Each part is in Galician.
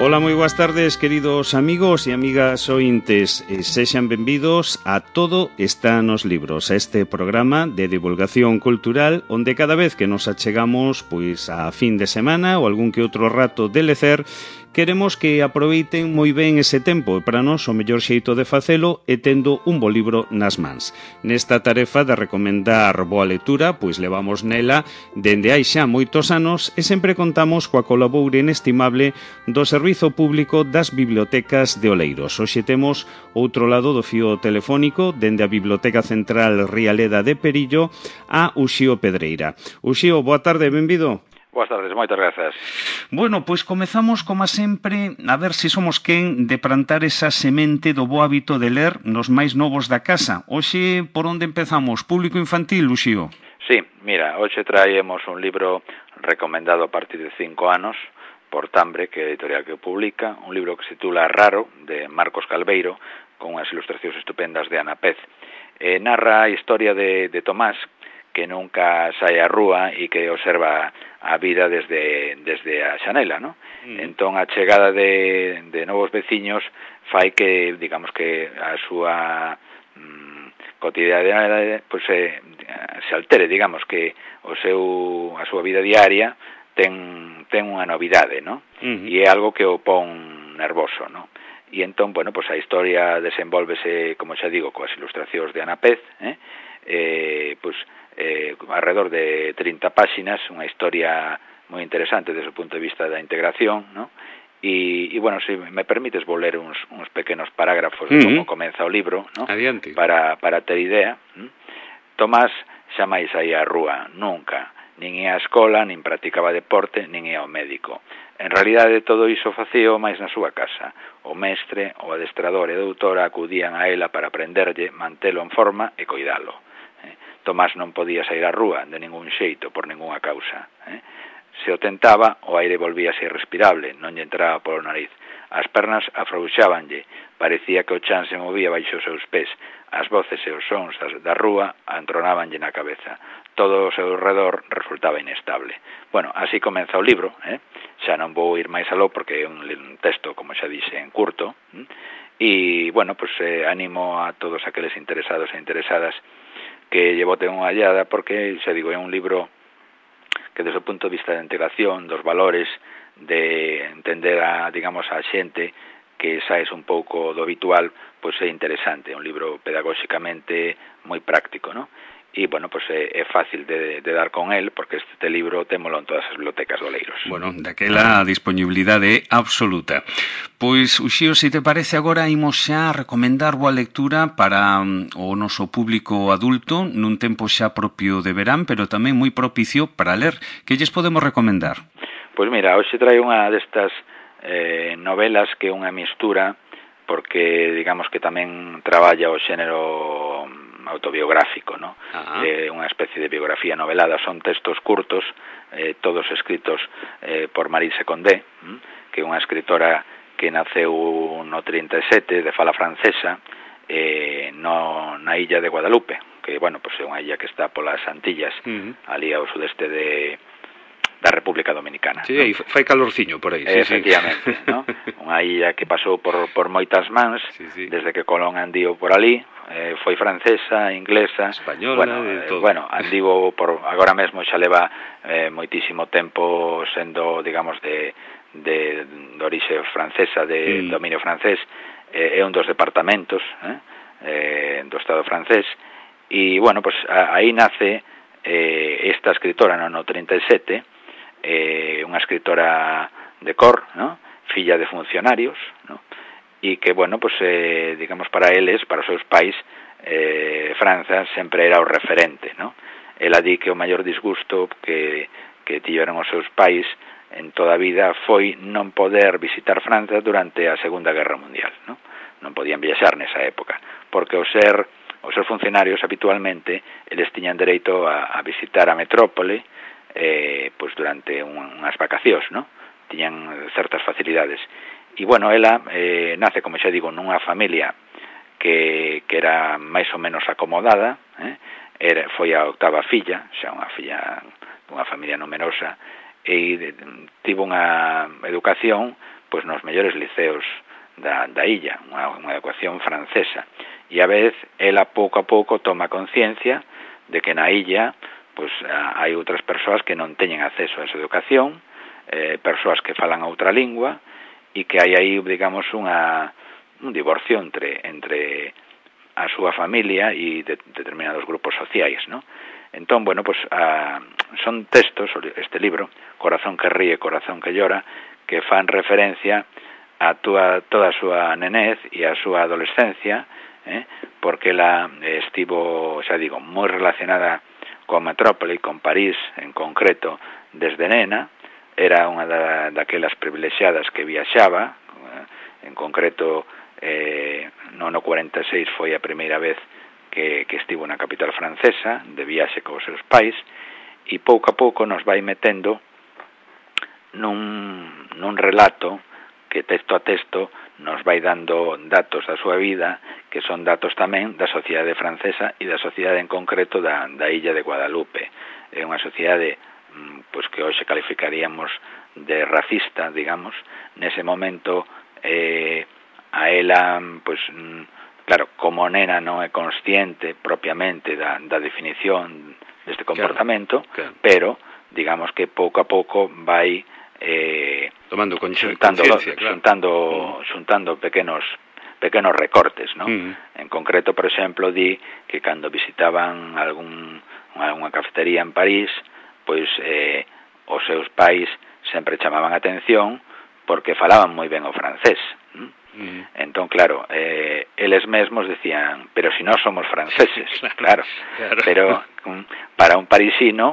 Ola, moi boas tardes, queridos amigos e amigas ointes. Sexan benvidos a Todo está nos libros, a este programa de divulgación cultural onde cada vez que nos achegamos pois a fin de semana ou algún que outro rato de lecer, queremos que aproveiten moi ben ese tempo e para nós o mellor xeito de facelo é tendo un bo libro nas mans. Nesta tarefa de recomendar boa lectura, pois levamos nela dende hai xa moitos anos e sempre contamos coa colaboración inestimable do Servizo Público das Bibliotecas de Oleiros. Hoxe temos outro lado do fío telefónico dende a Biblioteca Central Rialeda de Perillo a Uxío Pedreira. Uxío, boa tarde, benvido. Boas tardes, moitas grazas. Bueno, pois comezamos, como sempre, a ver se somos quen de plantar esa semente do bo hábito de ler nos máis novos da casa. Hoxe, por onde empezamos? Público infantil, Uxío? Sí, mira, hoxe traemos un libro recomendado a partir de 5 anos por Tambre, que é a editorial que o publica, un libro que se titula Raro, de Marcos Calveiro, con unhas ilustracións estupendas de Ana Pez. Narra a historia de Tomás, que nunca sae á rúa e que observa a vida desde a xanela, ¿no? Entón, a chegada de novos veciños fai que, digamos que a súa cotidianidade pues, se altere, digamos que a súa vida diaria ten unha novidade, ¿no? E é algo que o pon nervoso, ¿no? E entón, bueno, pues a historia desenvolvese, como xa digo, coas ilustracións de Ana Pez, pues alrededor de 30 páxinas, unha historia moi interesante desde o punto de vista da integración, ¿no? E bueno, se me permites vou ler uns pequenos parágrafos de como comeza o libro, ¿no? Adiante. Para ter idea. Tomás xa máis saía á rúa, nunca. Nin ia á escola, nin practicaba deporte, nin ia ao médico. En realidade, todo iso facía máis na súa casa. O mestre, o adestrador e a doutora acudían a ela para aprenderlle, mantelo en forma e coidalo. Tomás non podía sair á rúa de ningún xeito, por ningunha causa. Se o tentaba, o aire volvíase irrespirable, non lle entraba polo nariz. As pernas afrouxábanlle, parecía que o chan se movía baixo os seus pés. As voces e os sons da rúa antronábanlle na cabeza. Todo o seu redor resultaba inestable. Bueno, así comeza o libro, xa non vou ir máis aló porque é un texto, como xa dixe, en curto, e, bueno, pues animo a todos aqueles interesados e interesadas que lle boten unha hallada porque, xa digo, é un libro que desde o punto de vista da integración, dos valores, de entender digamos, a xente que saes un pouco do habitual, pois é interesante, é un libro pedagóxicamente moi práctico, ¿no? E, bueno, pues é fácil de dar con él, porque este libro témolo en todas as bibliotecas de Oleiros. Bueno, daquela a disponibilidade é absoluta. Pois, Uxío, se te parece agora, imos xa recomendar boa lectura para o noso público adulto, nun tempo xa propio de verán, pero tamén moi propicio para ler. Que lles podemos recomendar? Pois mira, hoxe traio unha destas novelas que é unha mistura, porque digamos que tamén traballa o xénero autobiográfico, ¿no? Unha especie de biografía novelada, son textos curtos, todos escritos por Marise Condé, que é unha escritora que naceu no 37, de fala francesa, na illa de Guadalupe, que, bueno, pues é unha illa que está polas Antillas, ali ao sudeste da República Dominicana. Sí, e fai calorciño por aí. Sí, efectivamente, sí. ¿No? Unha illa que pasou por moitas mans, desde que Colón andiu por ali, foi francesa, inglesa, española, todo. Bueno, andivo agora mesmo xa leva moitísimo tempo sendo, digamos, de orixe francesa, de dominio francés, é un dos departamentos do Estado francés, e, bueno, pues aí nace esta escritora no 37, unha escritora de cor, ¿no? Filla de funcionarios, ¿no? E que, bueno, pues digamos, para eles, para os seus pais, Franza sempre era o referente, ¿no? Ela di que o maior disgusto que tiveron os seus pais en toda a vida foi non poder visitar Franza durante a Segunda Guerra Mundial, ¿no? Non podían viaxar nesa época, porque os ser funcionarios habitualmente eles tiñan dereito a visitar a metrópole pues durante unhas vacacións, ¿no? Tiñan certas facilidades. E, bueno, ela nace, como xa digo, nunha familia que era máis ou menos acomodada, foi a octava filla, xa unha filla dunha familia numerosa, e tivo unha educación pois nos mellores liceos da illa, unha educación francesa. E a vez, ela pouco a pouco toma conciencia de que na illa pois hai outras persoas que non teñen acceso a esa educación, persoas que falan outra lingua, e que hai aí, digamos, un divorcio entre a súa familia e determinados grupos sociais, ¿no? Entón, bueno, pues son textos, este libro, Corazón que ríe, corazón que llora, que fan referencia a toda a súa nenez e a súa adolescencia, porque ela estivo, xa digo, moi relacionada coa metrópole, con París en concreto, desde nena. Era unha daquelas privilexiadas que viaxaba, en concreto no ano 46 foi a primeira vez que estivo na capital francesa, de viaxe cos seus pais, e pouco a pouco nos vai metendo nun relato que texto a texto nos vai dando datos da súa vida, que son datos tamén da sociedade francesa e da sociedade en concreto da illa de Guadalupe. É unha sociedade pois que hoxe calificaríamos de racista, digamos. Nese momento a ela, pois claro, como nena non é consciente propiamente da definición deste comportamento, claro. Pero digamos que pouco a pouco vai tomando conciencia, xuntando pequenos recortes, ¿no? En concreto, por exemplo, di que cando visitaban algunha cafetería en París, pois os seus pais sempre chamaban a atención porque falaban moi ben o francés. Entón, claro, eles mesmos decían, pero si nós somos franceses, claro. Pero para un parisino,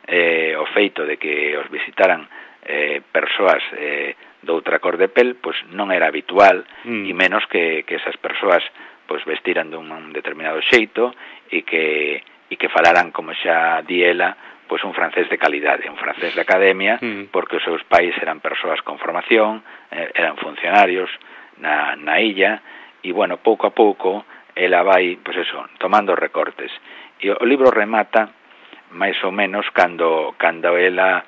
o feito de que os visitaran persoas doutra cor de pel, pois non era habitual, e menos que esas persoas pois vestiran dun determinado xeito e que falaran, como xa di ela, pois un francés de calidade, un francés de academia, porque os seus pais eran persoas con formación, eran funcionarios na illa, e bueno, pouco a pouco ela vai, pois eso, tomando recortes. E o libro remata máis ou menos cando ela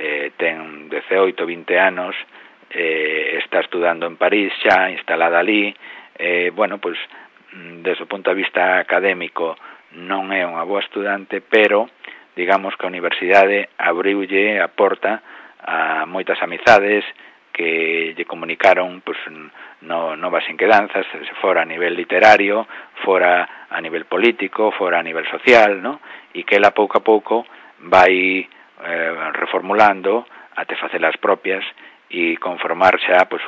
ten 18, 20 anos, está estudando en París xa, instalada ali, bueno, pois, desde o punto de vista académico non é unha boa estudante, pero digamos que a universidade abriulle a porta a moitas amizades que lle comunicaron pois, novas inquedanzas, se fora a nivel literario, fora a nivel político, fora a nivel social, ¿no? E que ela pouco a pouco vai reformulando até facelas propias e conformar xa pois,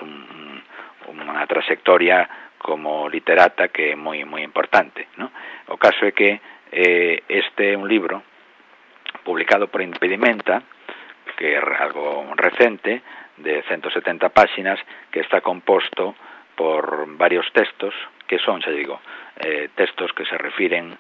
unha trayectoria como literata que é moi importante, ¿no? O caso é que este é un libro publicado por Impedimenta, que é algo recente, de 170 páxinas, que está composto por varios textos, que son, xa digo, textos que se refiren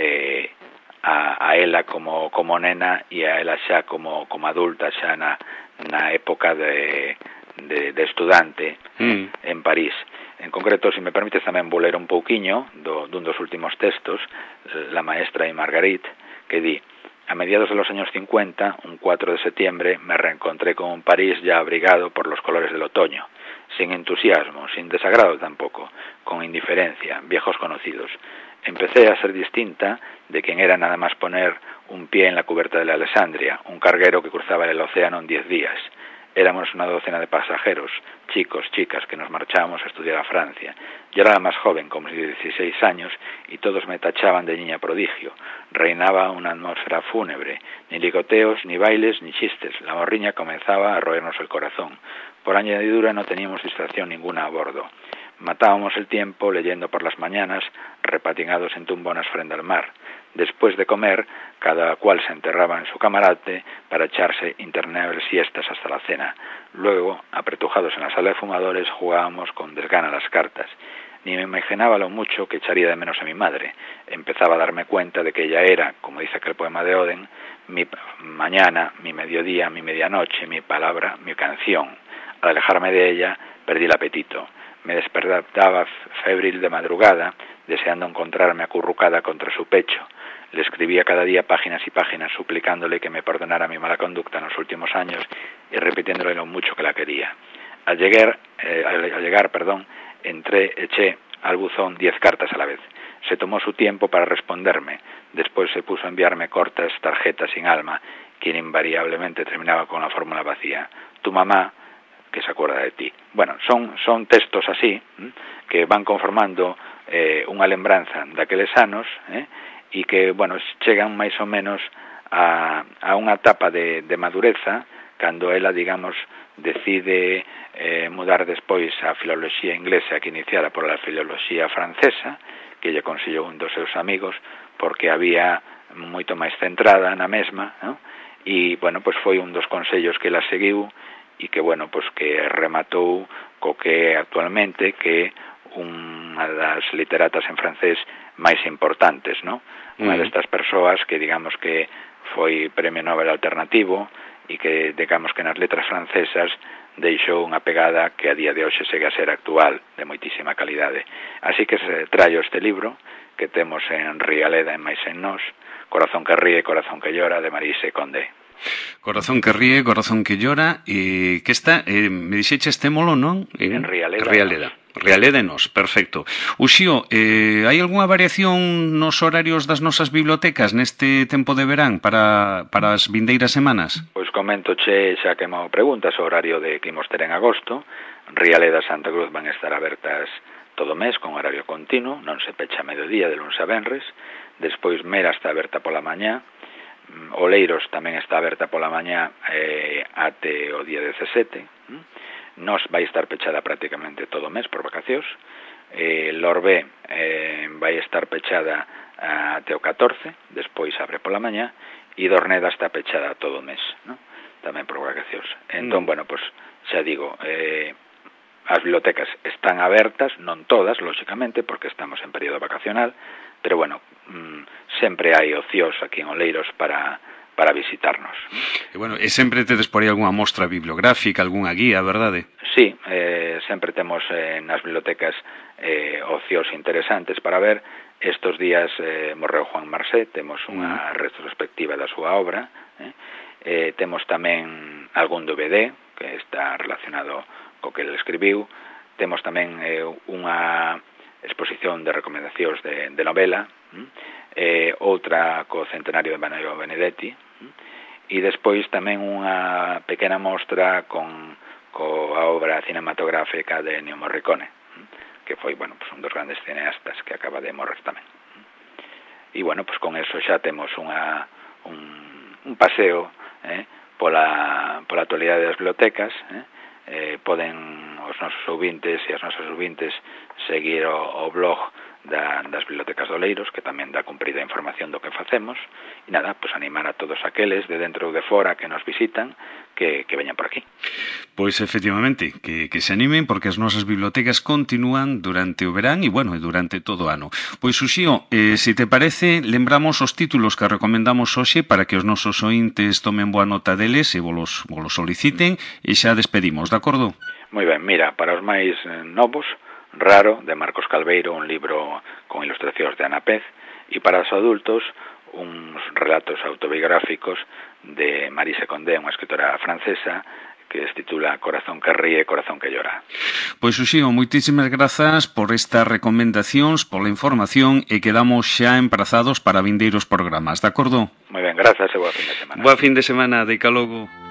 a ela como nena e a ela xa como adulta, xa na época de estudante en París. En concreto, se me permites, tamén vou ler un pouquiño dun dos últimos textos, La maestra y Marguerite, que di: a mediados de los años 50, un 4 de septiembre, me reencontré con un París ya abrigado por los colores del otoño, sin entusiasmo, sin desagrado tampoco, con indiferencia, viejos conocidos. Empecé a ser distinta de quien era nada más poner un pie en la cubierta de la Alessandria, un carguero que cruzaba el océano en 10 días. Éramos una docena de pasajeros, chicos, chicas, que nos marchábamos a estudiar a Francia. Yo era la más joven, con 16 años, y todos me tachaban de niña prodigio. Reinaba una atmósfera fúnebre, ni ligoteos, ni bailes, ni chistes. La morriña comenzaba a roernos el corazón. Por añadidura no teníamos distracción ninguna a bordo. Matábamos el tiempo leyendo por las mañanas, repatinados en tumbonas frente al mar. Después de comer, cada cual se enterraba en su camarote para echarse interminables siestas hasta la cena. Luego, apretujados en la sala de fumadores, jugábamos con desgana las cartas. Ni me imaginaba lo mucho que echaría de menos a mi madre. Empezaba a darme cuenta de que ella era, como dice aquel poema de Oden, mi mañana, mi mediodía, mi medianoche, mi palabra, mi canción. Al alejarme de ella, perdí el apetito. Me despertaba febril de madrugada, deseando encontrarme acurrucada contra su pecho. Le escribía cada día páginas y páginas suplicándole que me perdonara mi mala conducta en los últimos años y repitiéndole lo mucho que la quería. Al llegar, eché al buzón 10 cartas a la vez. Se tomó su tiempo para responderme. Después se puso a enviarme cortas tarjetas sin alma, quien invariablemente terminaba con la fórmula vacía. Tu mamá, que se acuerda de ti. Bueno, son textos así, que van conformando unha lembranza daqueles anos, e que, bueno, chegan máis ou menos a unha etapa de madureza, cando ela, digamos, decide mudar despois a filoloxía inglesa que iniciara por a filoloxía francesa, que lle consellou un dos seus amigos, porque había moito máis centrada na mesma, ¿no? E, bueno, pois foi un dos consellos que ela seguiu e que, bueno, pois que rematou co que actualmente que unha das literatas en francés máis importantes, ¿no? Unha destas persoas que, digamos, que foi Premio Nobel alternativo e que, digamos, que nas letras francesas deixou unha pegada que a día de hoxe segue a ser actual, de moitísima calidade. Así que se traio este libro que temos en Rialeda e máis en nós, Corazón que ríe, corazón que llora, de Marise Condé. Corazón que ríe, corazón que llora, que está, me dixeche estémolo, non? En Rialeda. Rialeda nos, perfecto. Uxío, hai algunha variación nos horarios das nosas bibliotecas neste tempo de verán para as vindeiras semanas? Pois coméntoche, xa que me preguntas, o horario de que imos ter en agosto. Rialeda e Santa Cruz van estar abertas todo mes con horario continuo, non se pecha a mediodía de luns a venres. Despois Mera está aberta pola mañá, Oleiros tamén está aberta pola mañá até o día 17. Nos vai estar pechada prácticamente todo o mes por vacacións. Lorbé vai estar pechada até o 14, despois abre pola mañá, e Dorneda está pechada todo o mes, ¿no? Tamén por vacacións. Entón, bueno, pues xa digo, as bibliotecas están abertas, non todas, lóxicamente, porque estamos en período vacacional, pero bueno, sempre hai ocios aquí en Oleiros para visitarnos. E bueno, e sempre tedes por aí algunha mostra bibliográfica, algunha guía, verdade? Sí, sempre temos nas bibliotecas ocios interesantes para ver. Estos días morreu Juan Marsé, temos unha retrospectiva da súa obra, temos tamén algún DVD que está relacionado co que ele escribiu, temos tamén unha exposición de recomendacións de novela, outra co centenario de Manuel Benedetti, e despois tamén unha pequena mostra coa obra cinematográfica de Ennio Morricone, que foi, bueno, pues un dos grandes cineastas que acaba de morrer tamén. E, bueno, pues con eso xa temos un paseo pola actualidade das bibliotecas. Poden os nosos ouvintes e as nosas ouvintes seguir o blog das bibliotecas de Oleiros, que tamén dá cumprida información do que facemos, e nada, pues animar a todos aqueles de dentro ou de fora que nos visitan que veñan por aquí. Pois efectivamente, que se animen, porque as nosas bibliotecas continúan durante o verán e, bueno, durante todo o ano. Pois, Uxío, se te parece, lembramos os títulos que recomendamos hoxe para que os nosos ointes tomen boa nota deles e volos soliciten, e xa despedimos, de acordo? Moi ben, mira, para os máis novos, Raro, de Marcos Calveiro, un libro con ilustracións de Ana Pez, e para os adultos, uns relatos autobiográficos de Marise Condé, unha escritora francesa, que se titula Corazón que ríe, corazón que llora. Pois, Uxío, moitísimas grazas por estas recomendacións, pola información, e quedamos xa emprazados para vindeiros programas, de acordo? Moi ben, grazas e boa fin de semana. Boa fin de semana, de logo.